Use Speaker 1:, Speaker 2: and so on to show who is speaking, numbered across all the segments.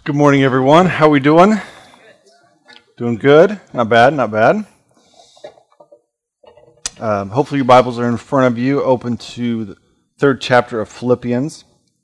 Speaker 1: Good morning, everyone. How we doing? Doing good? Not bad, not bad. Hopefully your Bibles are in front of you, open to the third chapter of Philippians.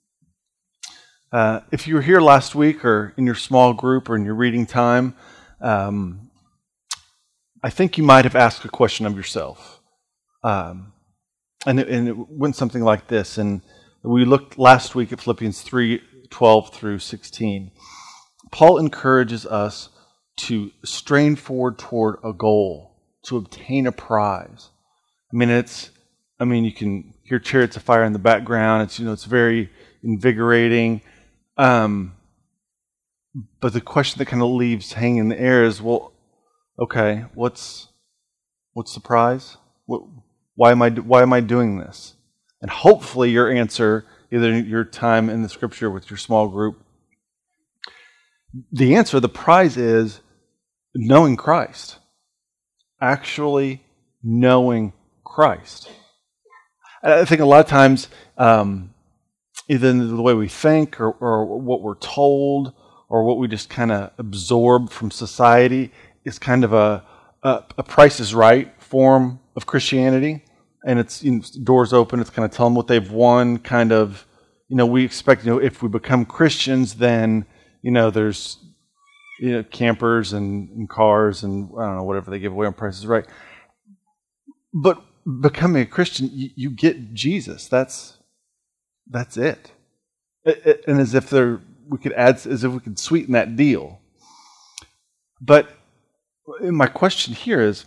Speaker 1: If you were here last week or in your small group or in your reading time, I think you might have asked a question of yourself. And it went something like this. And we looked last week at Philippians 3:12 through 16. Paul encourages us to strain forward toward a goal, to obtain a prize. You can hear chariots of fire in the background. It's very invigorating. But the question that kind of leaves hanging in the air is, well, okay, what's the prize? Why am I doing this? And hopefully your answer, either your time in the Scripture with your small group, the prize is knowing Christ. Actually knowing Christ. I think a lot of times, either in the way we think or what we're told or what we just kind of absorb from society is kind of a Price is Right form of Christianity. And it's doors open, it's kind of tell them what they've won, kind of, we expect, if we become Christians, then, there's, campers and cars and, I don't know, whatever they give away on Price is Right. But becoming a Christian, you get Jesus. That's it. And as if we could sweeten that deal. But my question here is,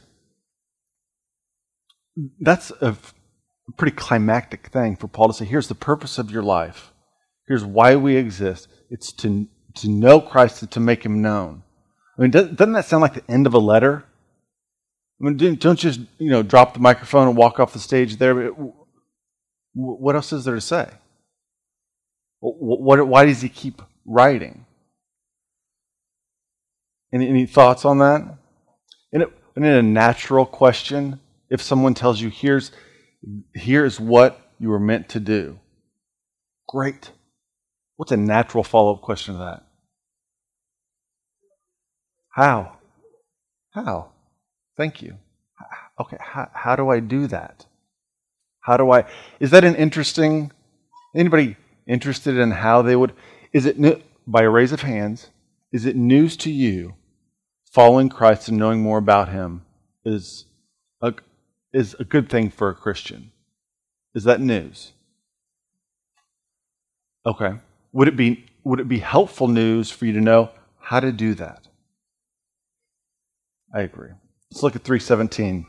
Speaker 1: that's a pretty climactic thing for Paul to say, here's the purpose of your life. Here's why we exist. It's to know Christ and to make Him known. Doesn't that sound like the end of a letter? Don't just drop the microphone and walk off the stage there. What else is there to say? Why does he keep writing? Any thoughts on that? Isn't it a natural question? If someone tells you, here's what you were meant to do. Great. What's a natural follow-up question to that? How? Thank you. Okay, how do I do that? Is that anybody interested in how they would, by a raise of hands, is it news to you following Christ and knowing more about Him is a good thing for a Christian? Is that news? Okay. Would it be helpful news for you to know how to do that? I agree. Let's look at 3:17.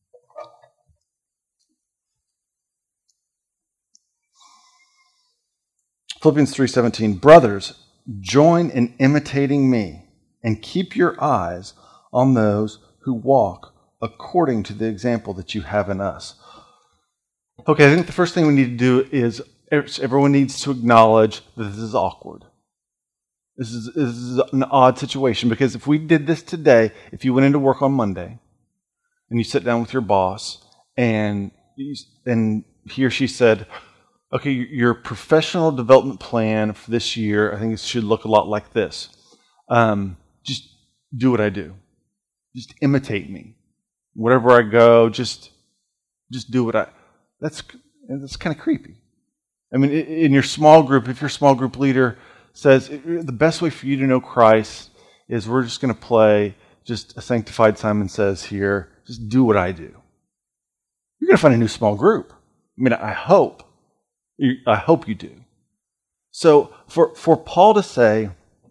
Speaker 1: Philippians 3:17. Brothers, join in imitating me and keep your eyes on those who walk according to the example that you have in us. Okay, I think the first thing we need to do is everyone needs to acknowledge that this is awkward. This is an odd situation, because if we did this today, if you went into work on Monday and you sit down with your boss and he or she said, okay, your professional development plan for this year, I think it should look a lot like this. Just do what I do. Just imitate me. Wherever I go, just do what that's kind of creepy. In your small group, if your small group leader says, the best way for you to know Christ is we're just going to play just a Sanctified Simon Says here, just do what I do. You're going to find a new small group. I hope you do. So for Paul to say,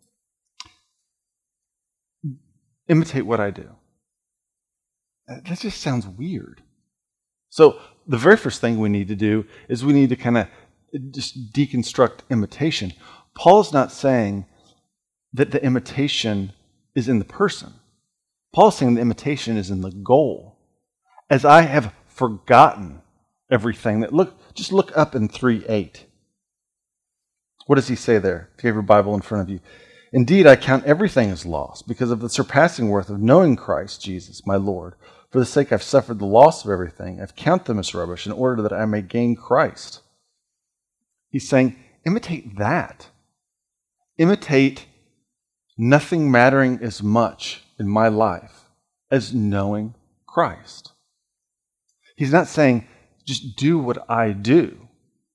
Speaker 1: imitate what I do, that just sounds weird. So the very first thing we need to do is we need to kind of just deconstruct imitation. Paul's not saying that the imitation is in the person. Paul's saying the imitation is in the goal. As I have forgotten everything just look up in 3:8. What does he say there? If you have your Bible in front of you. Indeed, I count everything as loss because of the surpassing worth of knowing Christ Jesus, my Lord. For the sake I've suffered the loss of everything, I've counted them as rubbish in order that I may gain Christ. He's saying, imitate that. Imitate nothing mattering as much in my life as knowing Christ. He's not saying, just do what I do.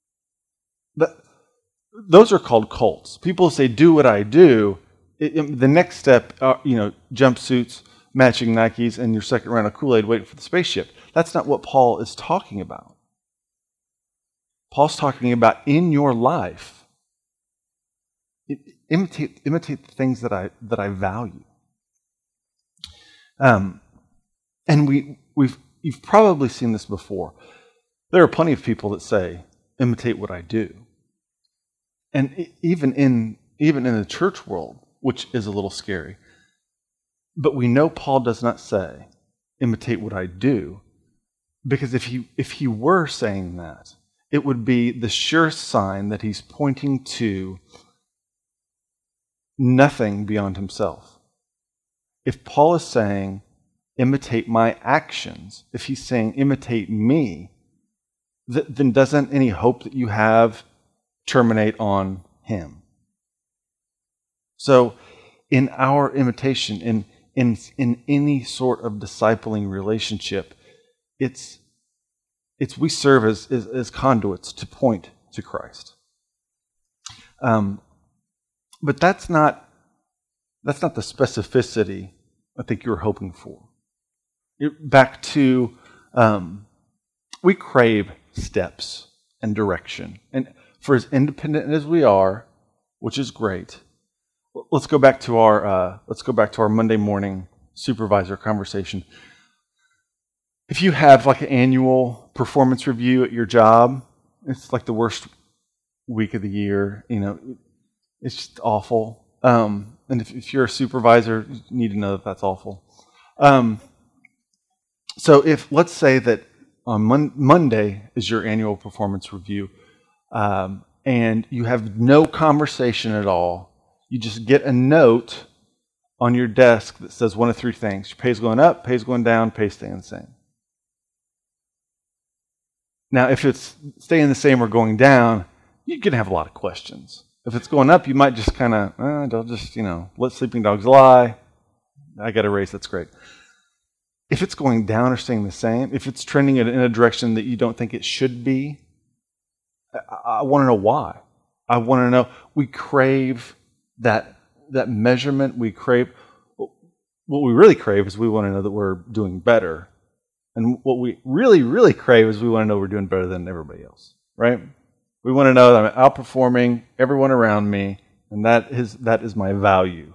Speaker 1: Those are called cults. People say, do what I do. The next step, jumpsuits, matching Nikes, and your second round of Kool-Aid waiting for the spaceship. That's not what Paul is talking about. Paul's talking about in your life, imitate the things that I value. And you've probably seen this before. There are plenty of people that say, imitate what I do. And even in the church world, which is a little scary, but we know Paul does not say, imitate what I do, because if he were saying that, it would be the sure sign that he's pointing to nothing beyond himself. If Paul is saying, imitate my actions, if he's saying, imitate me, then doesn't any hope that you have terminate on him? So in our imitation, in any sort of discipling relationship, it's we serve as conduits to point to Christ. But that's not the specificity I think you were hoping for. Back to we crave steps and direction, and for as independent as we are, which is great. Let's go back to our Monday morning supervisor conversation. If you have like an annual performance review at your job, it's like the worst week of the year. It's just awful. And if you're a supervisor, you need to know that that's awful. So let's say that on Monday is your annual performance review, and you have no conversation at all. You just get a note on your desk that says one of three things. Your pay's going up, pay's going down, pay's staying the same. Now, if it's staying the same or going down, you're going to have a lot of questions. If it's going up, you might just kind of, don't just, let sleeping dogs lie. I got a raise, that's great. If it's going down or staying the same, if it's trending in a direction that you don't think it should be, I want to know why. I want to know. We crave that measurement. We crave, what we really crave is we want to know that we're doing better. And what we really, really crave is we want to know we're doing better than everybody else, right? We want to know that I'm outperforming everyone around me, and that is my value.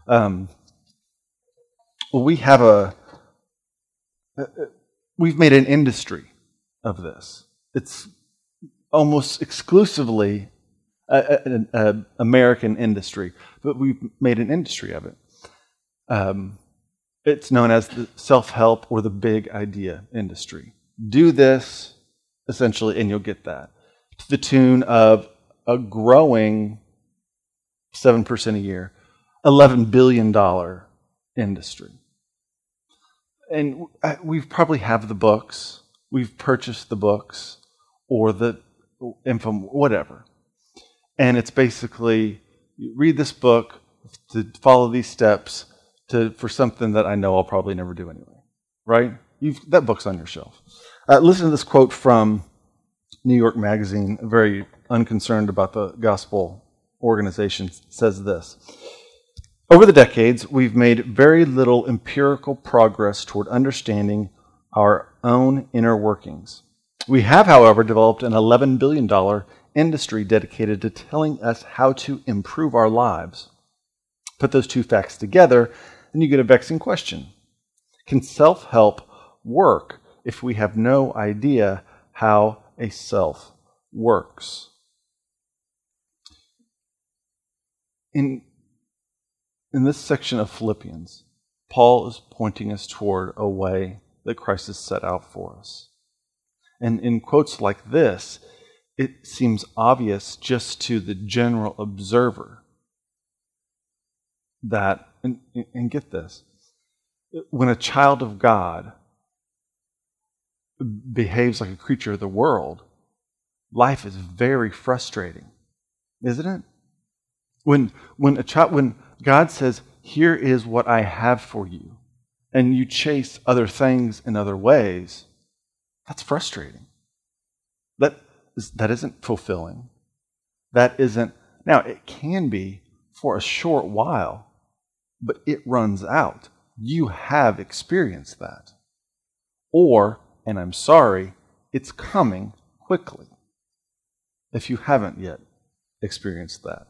Speaker 1: We've made an industry of this. It's almost exclusively an American industry, but we've made an industry of it. It's known as the self-help or the big idea industry. Do this, essentially, and you'll get that. To the tune of a growing 7% a year, $11 billion industry. And we probably have the books, we've purchased the books, or the info, whatever. And it's basically, you read this book to follow these steps for something that I know I'll probably never do anyway, right? That book's on your shelf. Listen to this quote from New York Magazine, very unconcerned about the gospel organization, says this. Over the decades, we've made very little empirical progress toward understanding our own inner workings. We have, however, developed an $11 billion industry dedicated to telling us how to improve our lives. Put those two facts together, and you get a vexing question. Can self-help work if we have no idea how a self works? In this section of Philippians, Paul is pointing us toward a way that Christ has set out for us. And in quotes like this, it seems obvious just to the general observer that, and get this, when a child of God behaves like a creature of the world, life is very frustrating, isn't it? When God says, here is what I have for you, and you chase other things in other ways, that's frustrating. That isn't fulfilling. That isn't, now it can be for a short while, but it runs out. You have experienced that. Or, and I'm sorry, it's coming quickly if you haven't yet experienced that.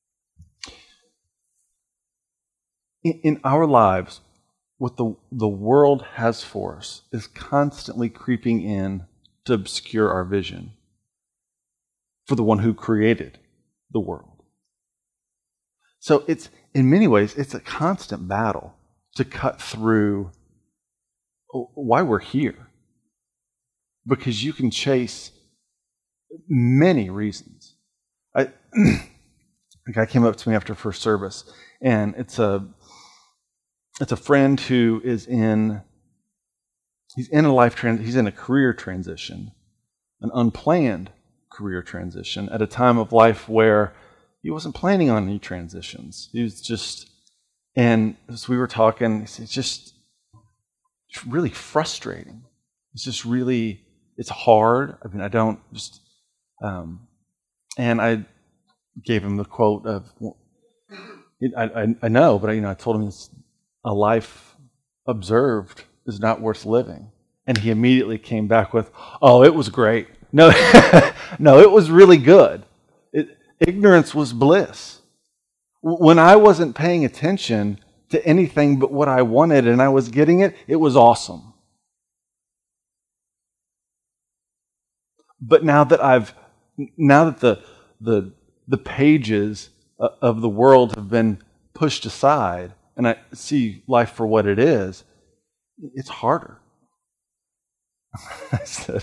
Speaker 1: In our lives, what the world has for us is constantly creeping in to obscure our vision for the one who created the world. So in many ways, it's a constant battle to cut through why we're here. Because you can chase many reasons. A guy came up to me after first service, and it's a friend who is he's in a career transition, an unplanned career transition at a time of life where he wasn't planning on any transitions. He was just, and as we were talking, it's just really frustrating. It's just really, it's hard. I mean, I don't just, and I gave him the quote of, I know, but I told him it's a life observed is not worth living. And he immediately came back with, oh, it was great. No, no, it was really good. Ignorance was bliss. When I wasn't paying attention to anything but what I wanted and I was getting it, it was awesome. But now that the pages of the world have been pushed aside and I see life for what it is, it's harder. I said,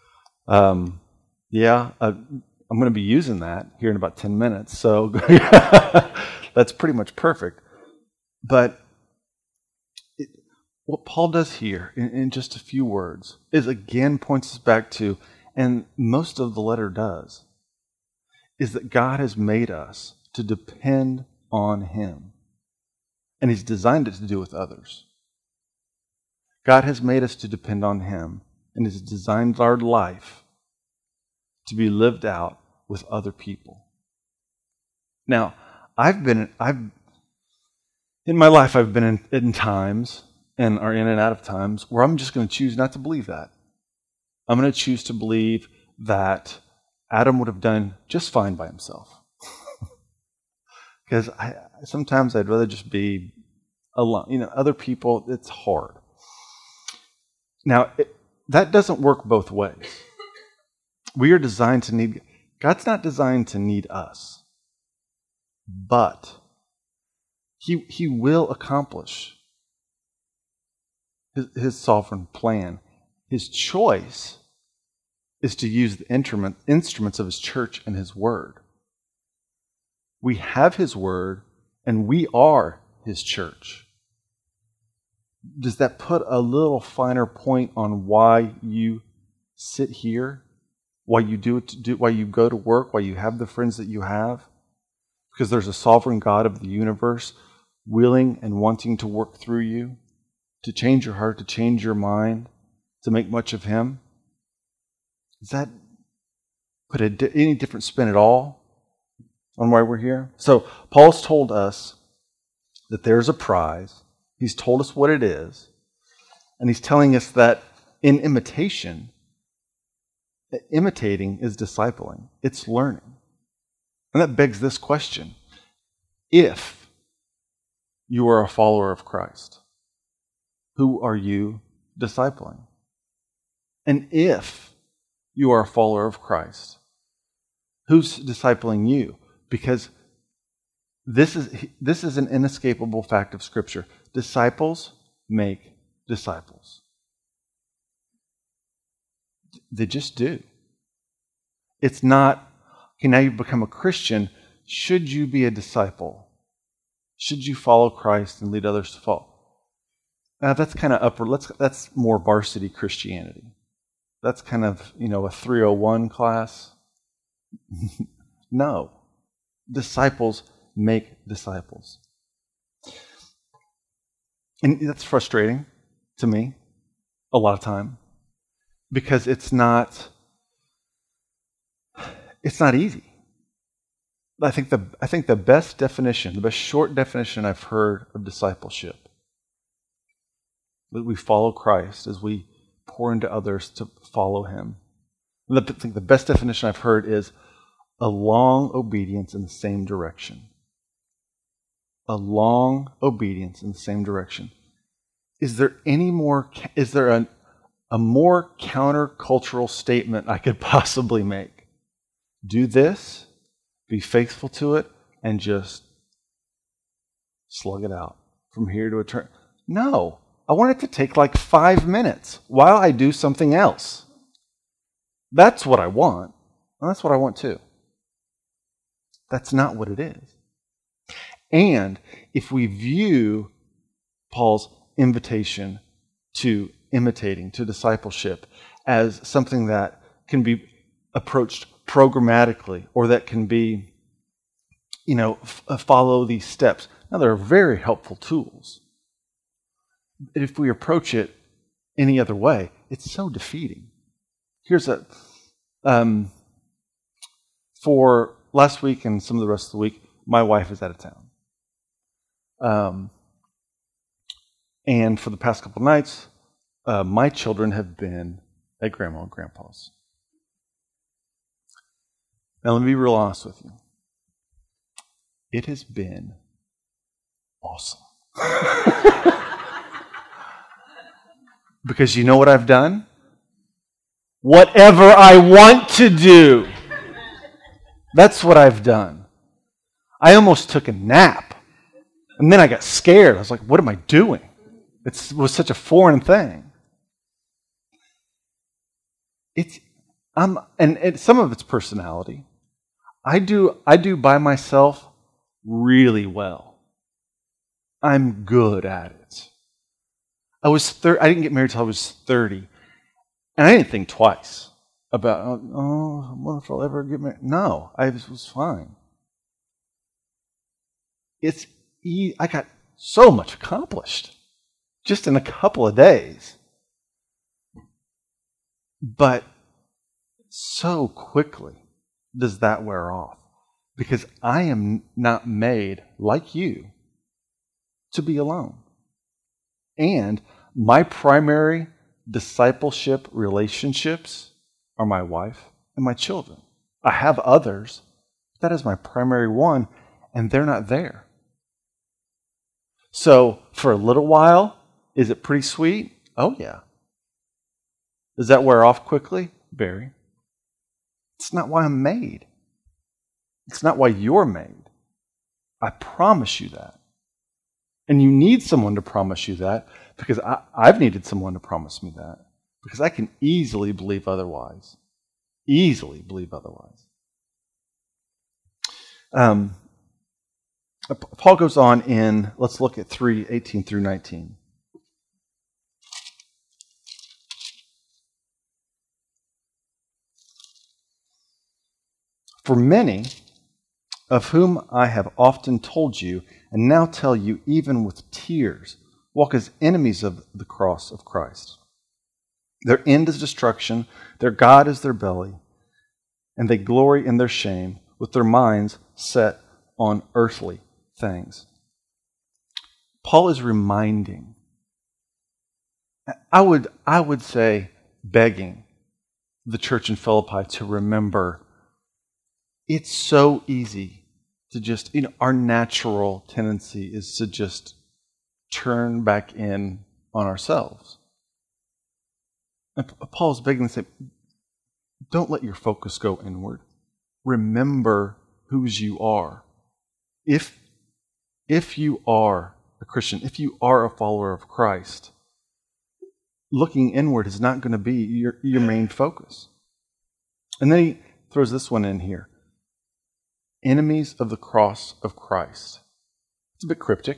Speaker 1: yeah, I'm going to be using that here in about 10 minutes, so that's pretty much perfect. But what Paul does here, in just a few words, is again points us back to, and most of the letter does, is that God has made us to depend on Him. And He's designed it to do with others. God has made us to depend on Him and has designed our life to be lived out with other people. Now, in my life, I've been in times and are in and out of times where I'm just going to choose not to believe that. I'm going to choose to believe that Adam would have done just fine by himself. Because sometimes I'd rather just be alone. Other people, it's hard. Now, that doesn't work both ways. We are designed to need, God's not designed to need us. But He will accomplish His sovereign plan. His choice is to use the instruments of His church and His word. We have His word, and we are His church. Does that put a little finer point on why you sit here? Why you why you go to work? Why you have the friends that you have? Because there's a sovereign God of the universe willing and wanting to work through you, to change your heart, to change your mind, to make much of Him. Does that put any different spin at all on why we're here? So Paul's told us that there's a prize. He's told us what it is. And he's telling us that in imitation, imitating is discipling. It's learning. And that begs this question. If you are a follower of Christ, who are you discipling? And if you are a follower of Christ, who's discipling you? Because this is an inescapable fact of Scripture. Disciples make disciples. They just do. It's not, okay, now you've become a Christian. Should you be a disciple? Should you follow Christ and lead others to follow? That's kind of that's more varsity Christianity. That's kind of, a 301 class. No. Disciples make disciples. And that's frustrating to me a lot of time because it's not easy. I think the best definition, the best short definition I've heard of discipleship, that we follow Christ as we pour into others to follow him. I think the best definition I've heard is a long obedience in the same direction. A long obedience in the same direction. Is there a more countercultural statement I could possibly make? Do this, be faithful to it, and just slug it out from here to eternity. No, I want it to take like 5 minutes while I do something else. That's what I want. And that's what I want too. That's not what it is. And if we view Paul's invitation to imitating, to discipleship, as something that can be approached programmatically or that can be, follow these steps. Now, they're very helpful tools. If we approach it any other way, it's so defeating. Here's for last week and some of the rest of the week, my wife is out of town. And for the past couple nights, my children have been at Grandma and Grandpa's. Now, let me be real honest with you. It has been awesome. Because you know what I've done? Whatever I want to do. That's what I've done. I almost took a nap. And then I got scared. I was like, what am I doing? It was such a foreign thing. And some of it's personality. I do by myself really well. I'm good at it. I didn't get married till I was 30. And I didn't think twice about, I wonder if I'll ever get married. No, I was fine. I got so much accomplished just in a couple of days. But so quickly does that wear off. Because I am not made, like you, to be alone. And my primary discipleship relationships are my wife and my children. I have others. That is my primary one, and they're not there. So for a little while, is it pretty sweet? Oh, yeah. Does that wear off quickly? Very. It's not why I'm made. It's not why you're made. I promise you that. And you need someone to promise you that, because I've needed someone to promise me that, because I can easily believe otherwise. Easily believe otherwise. Paul goes on in, let's look at 3:18 through 19. For many, of whom I have often told you, and now tell you even with tears, walk as enemies of the cross of Christ. Their end is destruction, their God is their belly, and they glory in their shame, with their minds set on earthly things. Paul is reminding, I would say begging the church in Philippi to remember, it's so easy to just, our natural tendency is to just turn back in on ourselves. And Paul's begging to say, don't let your focus go inward. Remember whose you are. If you are a Christian, if you are a follower of Christ, looking inward is not going to be your main focus. And then he throws this one in here. Enemies of the cross of Christ. It's a bit cryptic.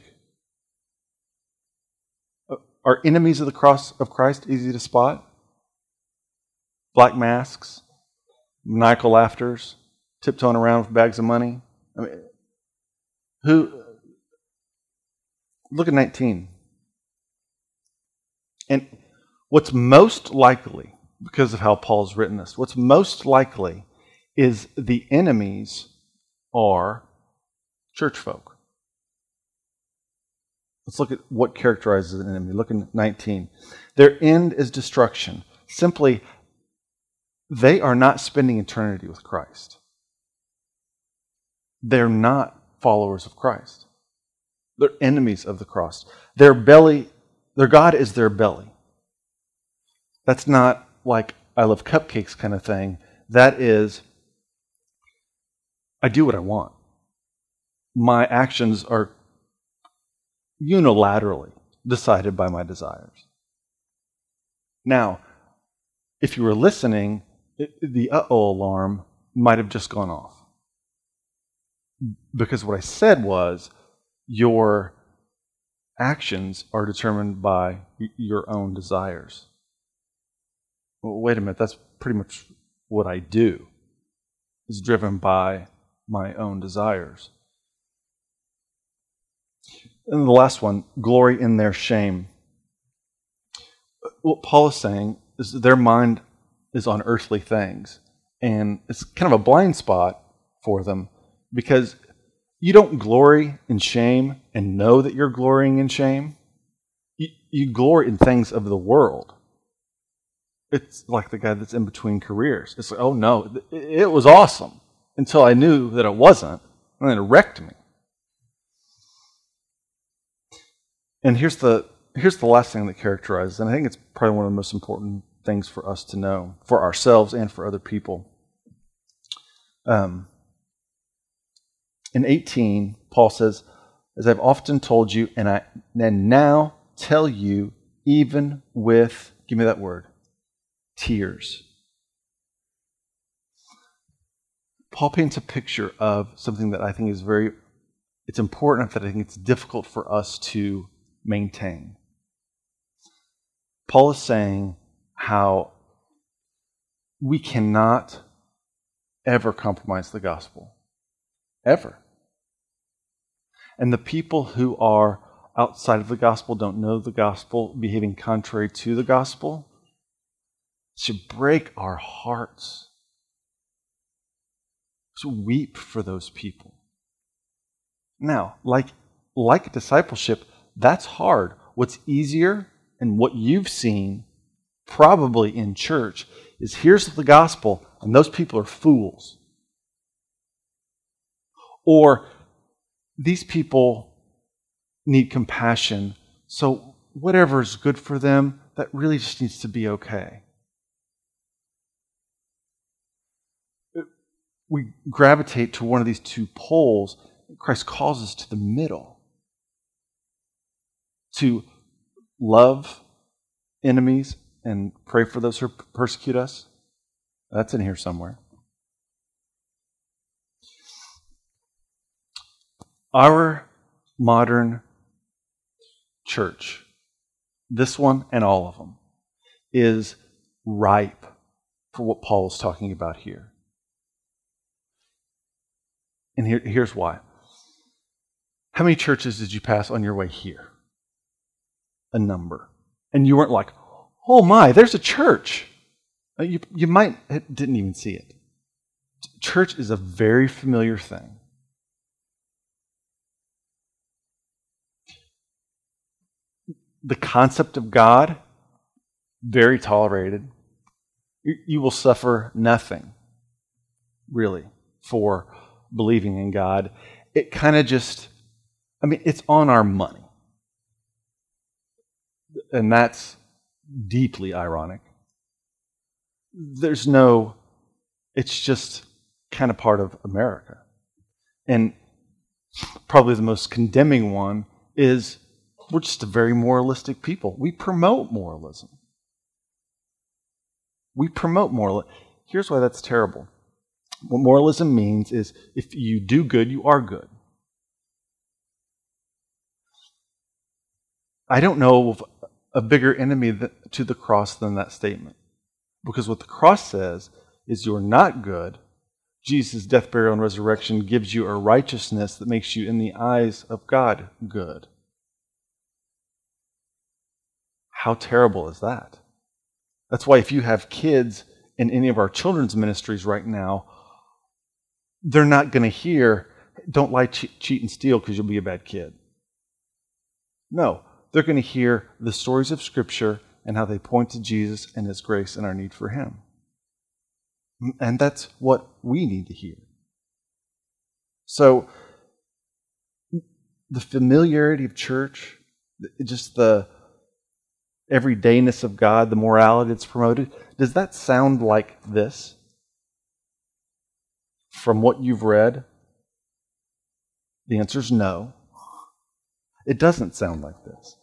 Speaker 1: Are enemies of the cross of Christ easy to spot? Black masks, maniacal laughters, tiptoeing around with bags of money. Look at 19. And what's most likely, because of how Paul's written this, what's most likely is the enemies are church folk. Let's look at what characterizes an enemy. Look in 19. Their end is destruction. Simply, they are not spending eternity with Christ. They're not followers of Christ. They're enemies of the cross. Their God is their belly. That's not like I love cupcakes kind of thing. That is, I do what I want. My actions are unilaterally decided by my desires. Now, if you were listening, the uh-oh alarm might have just gone off. Because what I said was, your actions are determined by your own desires. Well, wait a minute, that's pretty much what I do, is driven by my own desires. And the last one, glory in their shame. What Paul is saying is that their mind is on earthly things. And it's kind of a blind spot for them because you don't glory in shame and know that you're glorying in shame. You glory in things of the world. It's like the guy that's in between careers. It's like, oh no, it was awesome until I knew that it wasn't, and then it wrecked me. And here's the last thing that characterizes, and I think it's probably one of the most important things for us to know, for ourselves and for other people. In 18, Paul says, as I've often told you, and I now tell you, even with, give me that word, tears. Paul paints a picture of something that I think is it's important, that I think it's difficult for us to maintain. Paul is saying how we cannot ever compromise the gospel. Ever. And the people who are outside of the gospel, don't know the gospel, behaving contrary to the gospel, should break our hearts. To weep for those people. Now, like discipleship, that's hard. What's easier, and what you've seen probably in church, is here's the gospel, and those people are fools. Or these people need compassion, so whatever is good for them, that really just needs to be okay. We gravitate to one of these two poles. Christ calls us to the middle. To love enemies and pray for those who persecute us. That's in here somewhere. Our modern church, this one and all of them, is ripe for what Paul is talking about here. And here's why. How many churches did you pass on your way here? A number. And you weren't like, oh my, there's a church. You might didn't even see it. Church is a very familiar thing. The concept of God, very tolerated. You will suffer nothing, really, for believing in God. It kind of just, it's on our money. And that's deeply ironic. It's just kind of part of America. And probably the most condemning one is we're just a very moralistic people. We promote moralism. Here's why that's terrible. What moralism means is if you do good, you are good. I don't know of a bigger enemy to the cross than that statement. Because what the cross says is you're not good. Jesus' death, burial, and resurrection gives you a righteousness that makes you, in the eyes of God, good. How terrible is that? That's why if you have kids in any of our children's ministries right now, they're not going to hear, don't lie, cheat, and steal because you'll be a bad kid. No, they're going to hear the stories of Scripture and how they point to Jesus and His grace and our need for Him. And that's what we need to hear. So, the familiarity of church, just the everydayness of God, the morality that's promoted, does that sound like this? From what you've read? The answer is no. It doesn't sound like this.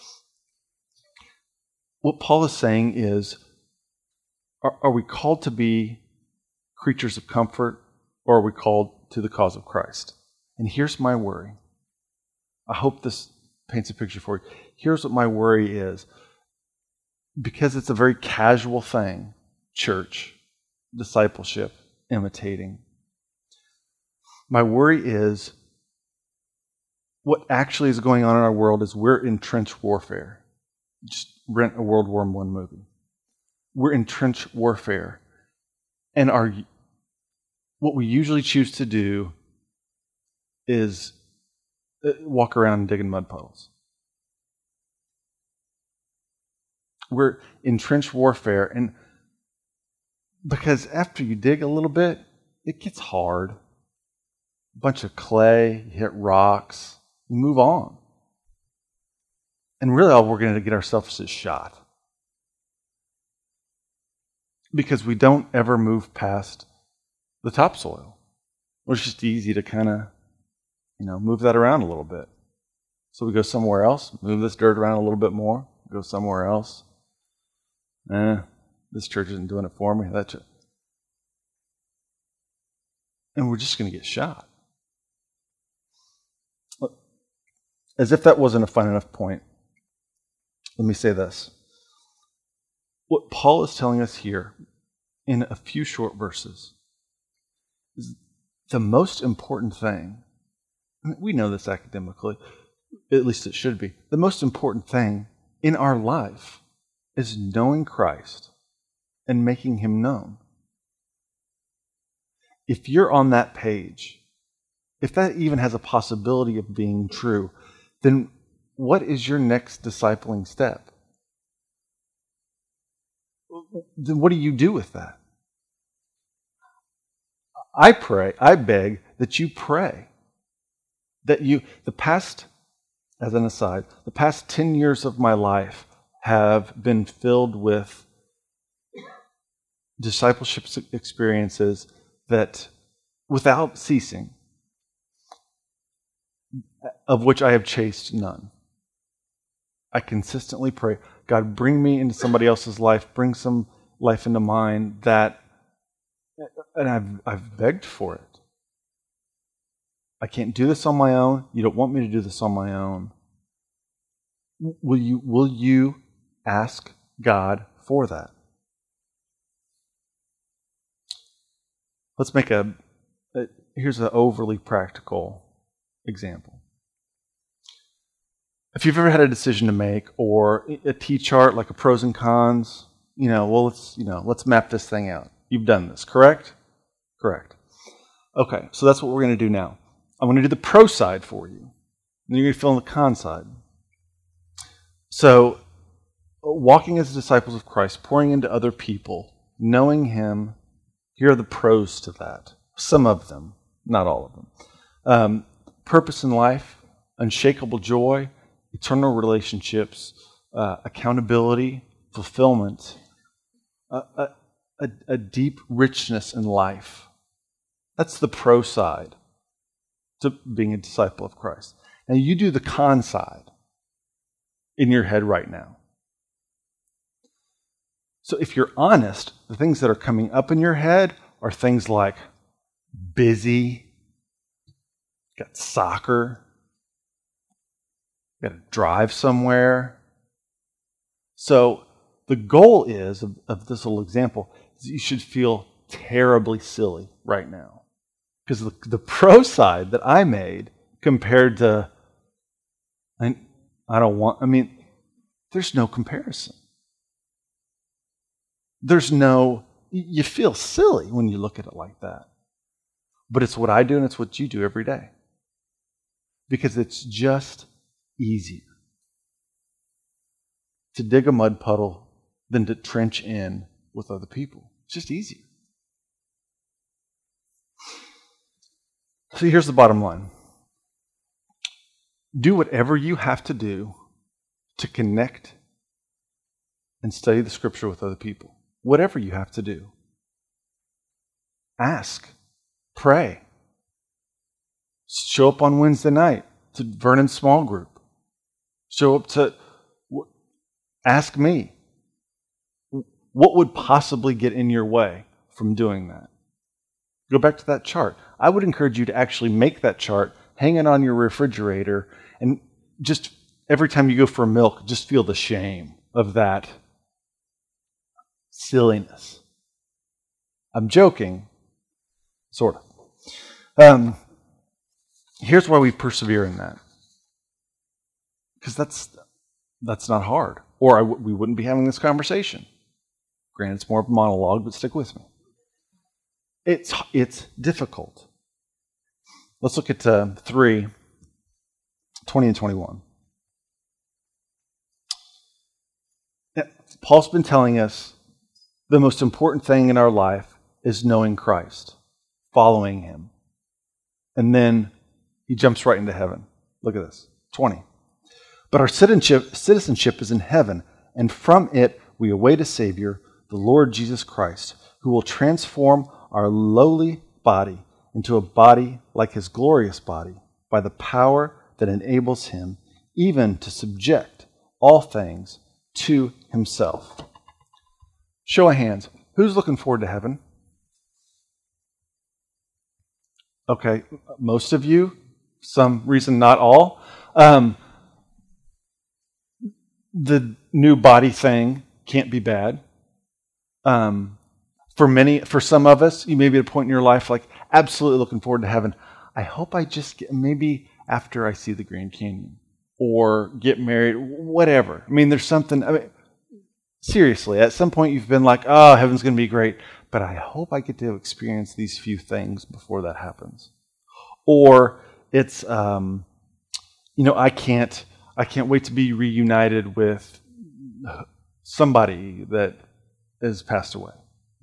Speaker 1: What Paul is saying is, are we called to be creatures of comfort, or are we called to the cause of Christ? And here's my worry. I hope this paints a picture for you. Here's what my worry is. Because it's a very casual thing, church, discipleship, imitating. My worry is what actually is going on in our world is we're in trench warfare. Just rent a World War I movie. We're in trench warfare. And what we usually choose to do is walk around and dig in mud puddles. We're in trench warfare, and because after you dig a little bit, it gets hard. A bunch of clay, you hit rocks, you move on. And really all we're going to get ourselves is shot. Because we don't ever move past the topsoil. It's just easy to kind of, move that around a little bit. So we go somewhere else, move this dirt around a little bit more, go somewhere else. This church isn't doing it for me. And we're just going to get shot. As if that wasn't a fine enough point, let me say this. What Paul is telling us here in a few short verses is the most important thing. We know this academically, at least it should be. The most important thing in our life is knowing Christ and making Him known. If you're on that page, if that even has a possibility of being true, then what is your next discipling step? Then what do you do with that? I beg that you pray. As an aside, the past 10 years of my life have been filled with discipleship experiences that, without ceasing, of which I have chased none. I consistently pray, God, bring me into somebody else's life, bring some life into mine and I've begged for it. I can't do this on my own. You don't want me to do this on my own. Will you ask God for that? Let's make here's an overly practical example. If you've ever had a decision to make or a T-chart, like a pros and cons, let's map this thing out. You've done this, correct? Correct. Okay, so that's what we're going to do now. I'm going to do the pro side for you. Then you're going to fill in the con side. So, walking as disciples of Christ, pouring into other people, knowing Him, here are the pros to that. Some of them, not all of them. Purpose in life, unshakable joy, eternal relationships, accountability, fulfillment, a deep richness in life. That's the pro side to being a disciple of Christ. Now you do the con side in your head right now. So if you're honest, the things that are coming up in your head are things like busy, got soccer, got to drive somewhere. So the goal is, of this little example, is you should feel terribly silly right now. Because the pro side that I made compared to, there's no comparison. You feel silly when you look at it like that. But it's what I do and it's what you do every day. Because it's just easier to dig a mud puddle than to trench in with other people. It's just easier. So here's the bottom line. Do whatever you have to do to connect and study the Scripture with other people. Whatever you have to do. Ask. Pray. Show up on Wednesday night to Vernon's small group. Show up to... Ask me. What would possibly get in your way from doing that? Go back to that chart. I would encourage you to actually make that chart, hang it on your refrigerator, and just every time you go for milk, just feel the shame of that silliness. I'm joking, sort of. Here's why we persevere in that. Because that's not hard. Or we wouldn't be having this conversation. Granted, it's more of a monologue, but stick with me. It's difficult. Let's look at 3, 20 and 21. Paul's been telling us the most important thing in our life is knowing Christ, following Him. And then he jumps right into heaven. Look at this. 20. But our citizenship is in heaven, and from it we await a Savior, the Lord Jesus Christ, who will transform our lowly body into a body like His glorious body by the power that enables Him even to subject all things to Himself. Show of hands. Who's looking forward to heaven? Okay, most of you. Some reason not all. The new body thing can't be bad. For some of us, you may be at a point in your life like absolutely looking forward to heaven. I hope I just get, maybe after I see the Grand Canyon or get married, whatever. I mean, there's something, seriously, at some point you've been like, oh, heaven's going to be great, but I hope I get to experience these few things before that happens. Or it's, I can't wait to be reunited with somebody that has passed away.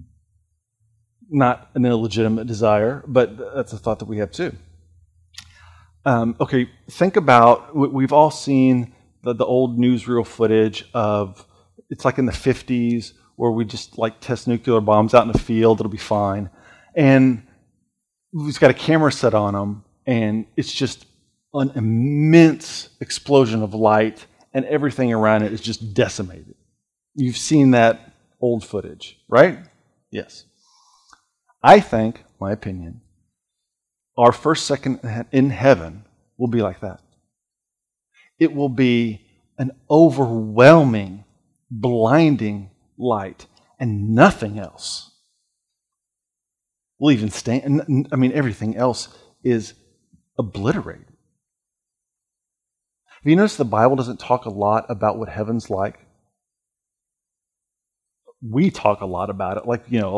Speaker 1: Not an illegitimate desire, but that's a thought that we have too. Okay, think about, we've all seen the old newsreel footage of, it's like in the 50s, where we just like test nuclear bombs out in the field, it'll be fine. And we've got a camera set on them, and it's just an immense explosion of light, and everything around it is just decimated. You've seen that old footage, right? Yes. I think, my opinion, our first second in heaven will be like that. It will be an overwhelming, blinding light and nothing else will even stand. I mean, everything else is obliterated. Have you noticed the Bible doesn't talk a lot about what heaven's like? We talk a lot about it,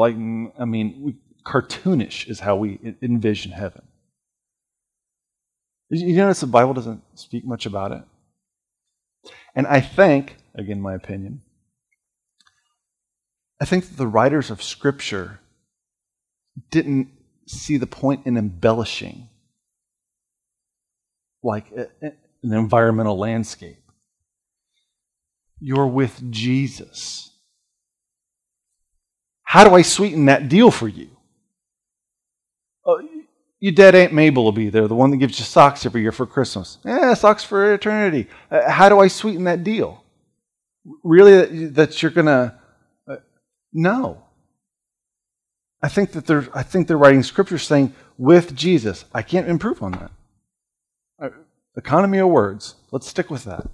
Speaker 1: cartoonish is how we envision heaven. You notice the Bible doesn't speak much about it? And I think, again, my opinion, I think that the writers of Scripture didn't see the point in embellishing like an environmental landscape. You're with Jesus. How do I sweeten that deal for you? Your dead Aunt Mabel will be there, the one that gives you socks every year for Christmas. Socks for eternity. How do I sweeten that deal? Really, that you're going to... No. I think they're writing Scripture saying, with Jesus. I can't improve on that. Economy of words. Let's stick with that.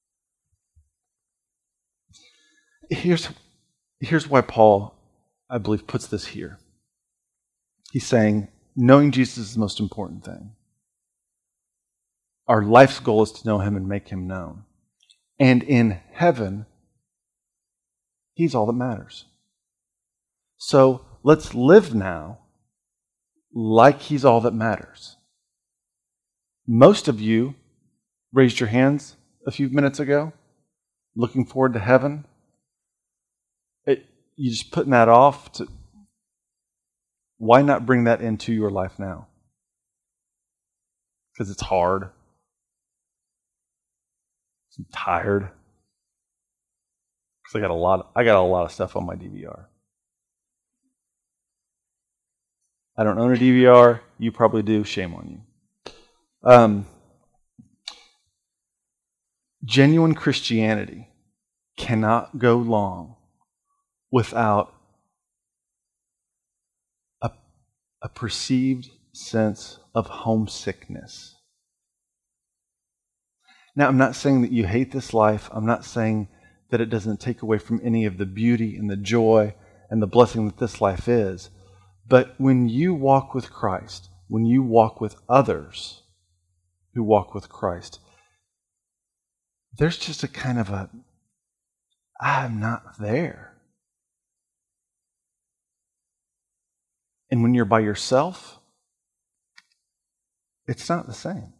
Speaker 1: Here's why Paul, I believe, puts this here. He's saying, knowing Jesus is the most important thing. Our life's goal is to know Him and make Him known. And in heaven, He's all that matters. So let's live now like He's all that matters. Most of you raised your hands a few minutes ago, looking forward to heaven. You just putting that off. Why not bring that into your life now? Because it's hard. I'm tired. Because I got a lot of stuff on my DVR. I don't own a DVR. You probably do. Shame on you. Genuine Christianity cannot go long without a perceived sense of homesickness. Now, I'm not saying that you hate this life. I'm not saying that it doesn't take away from any of the beauty and the joy and the blessing that this life is. But when you walk with Christ, when you walk with others who walk with Christ, there's just a kind of I'm not there. And when you're by yourself, it's not the same.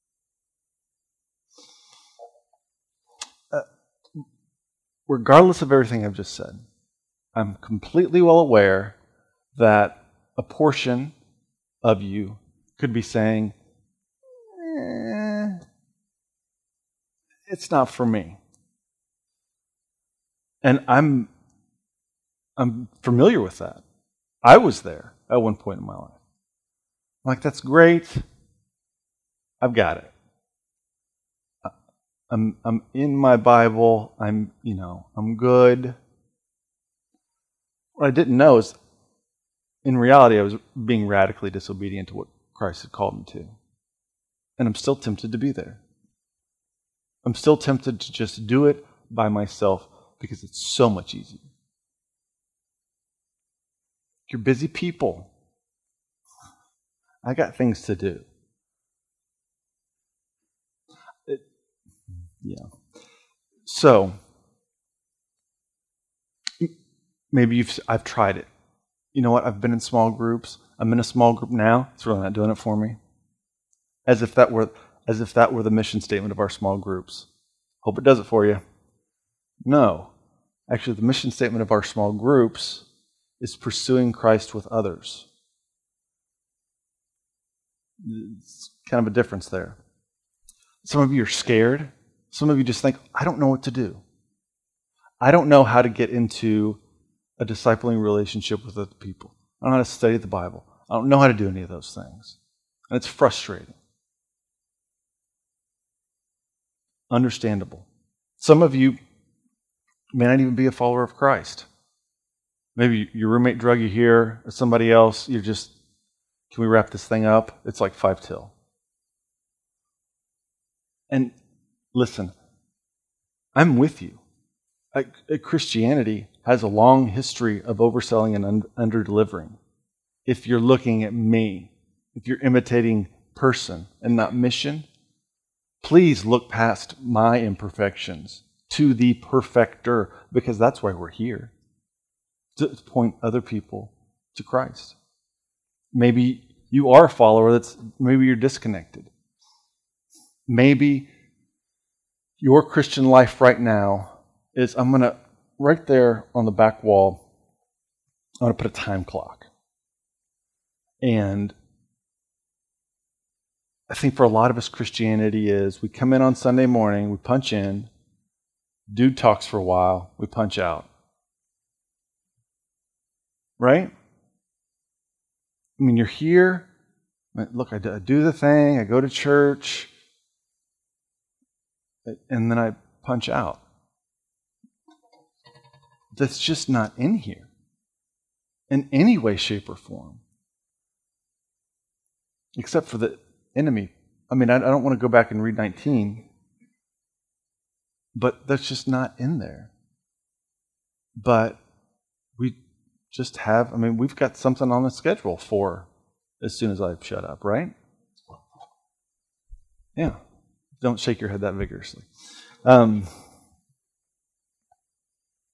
Speaker 1: Regardless of everything I've just said, I'm completely well aware that a portion of you could be saying, it's not for me. And I'm familiar with that. I was there at one point in my life. I'm like, that's great. I've got it. I'm in my Bible. I'm good. What I didn't know is, in reality, I was being radically disobedient to what Christ had called me to. And I'm still tempted to be there. I'm still tempted to just do it by myself because it's so much easier. You're busy people. I got things to do. Yeah. So, maybe I've tried it. You know what? I've been in small groups. I'm in a small group now. It's really not doing it for me. As if that were the mission statement of our small groups. Hope it does it for you. No. Actually, the mission statement of our small groups is pursuing Christ with others. It's kind of a difference there. Some of you are scared. Some of you just think, I don't know what to do. I don't know how to get into a discipling relationship with other people. I don't know how to study the Bible. I don't know how to do any of those things. And it's frustrating. Understandable. Some of you may not even be a follower of Christ. Maybe your roommate drug you here, or somebody else, can we wrap this thing up? It's like 5 till. And listen, I'm with you. Christianity has a long history of overselling and under-delivering. If you're looking at me, if you're imitating person and not mission, please look past my imperfections to the perfecter, because that's why we're here, to point other people to Christ. Maybe you are a follower, maybe you're disconnected. Maybe your Christian life right now is, right there on the back wall, I'm going to put a time clock. And I think for a lot of us, Christianity is, we come in on Sunday morning, we punch in, dude talks for a while, we punch out. Right? I mean, you're here. Look, I do the thing, I go to church, and then I punch out. That's just not in here in any way, shape, or form. Except for the enemy. I mean, I don't want to go back and read 19, but that's just not in there. But we just we've got something on the schedule for as soon as I shut up, right? Yeah. Don't shake your head that vigorously.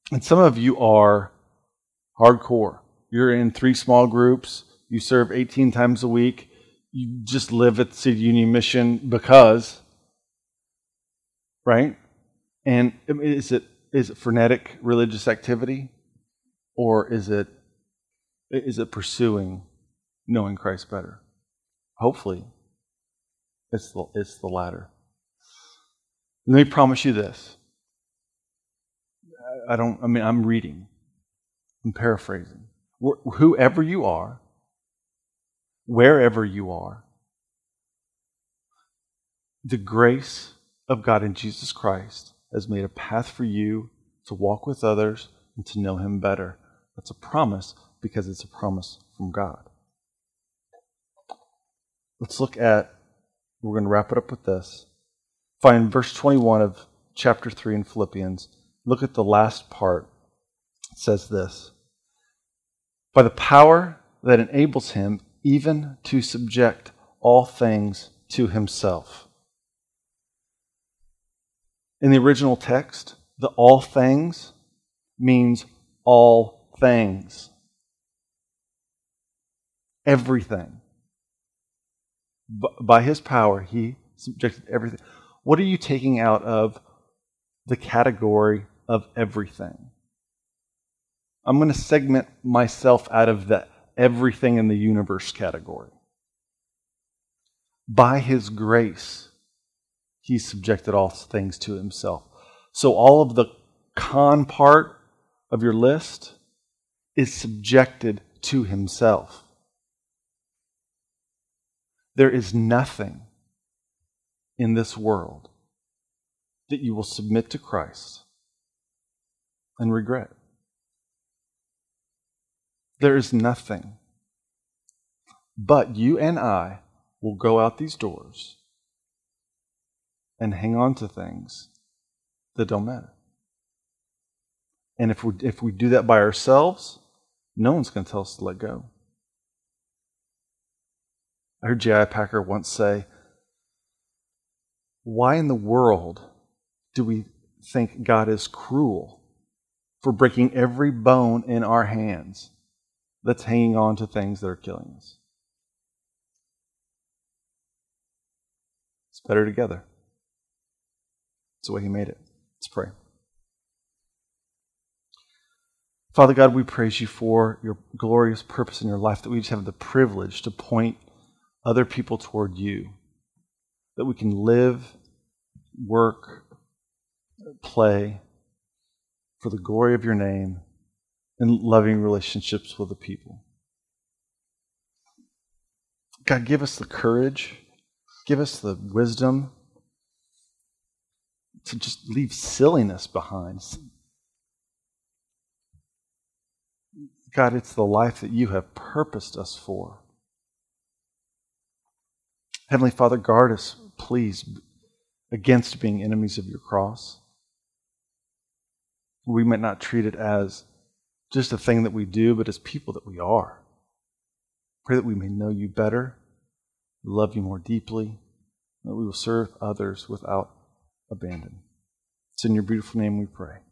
Speaker 1: And some of you are hardcore. You're in 3 small groups. You serve 18 times a week. You just live at the City Union Mission because, right? And is it frenetic religious activity, or is it pursuing knowing Christ better? Hopefully, it's the latter. Let me promise you this. I'm reading. I'm paraphrasing. Whoever you are, wherever you are, the grace of God in Jesus Christ has made a path for you to walk with others and to know Him better. That's a promise because it's a promise from God. Let's look at, we're going to wrap it up with this. Find verse 21 of chapter 3 in Philippians. Look at the last part. It says this: by the power that enables Him even to subject all things to Himself. In the original text, the all things means all things. Everything. By His power, He subjected everything. What are you taking out of the category of everything? I'm going to segment myself out of the everything in the universe category. By His grace, He subjected all things to Himself. So all of the con part of your list is subjected to Himself. There is nothing in this world that you will submit to Christ and regret. There is nothing. But you and I will go out these doors and hang on to things that don't matter. And if we do that by ourselves, no one's going to tell us to let go. I heard J.I. Packer once say, why in the world do we think God is cruel for breaking every bone in our hands that's hanging on to things that are killing us? It's better together. It's the way He made it. Let's pray. Father God, we praise You for Your glorious purpose in your life, that we just have the privilege to point other people toward You, that we can live, work, play for the glory of Your name and loving relationships with the people. God, give us the courage, give us the wisdom to just leave silliness behind. God, it's the life that You have purposed us for. Heavenly Father, guard us, please, against being enemies of Your cross. We might not treat it as just a thing that we do, but as people that we are. Pray that we may know You better, love You more deeply, that we will serve others without abandon. It's in Your beautiful name we pray.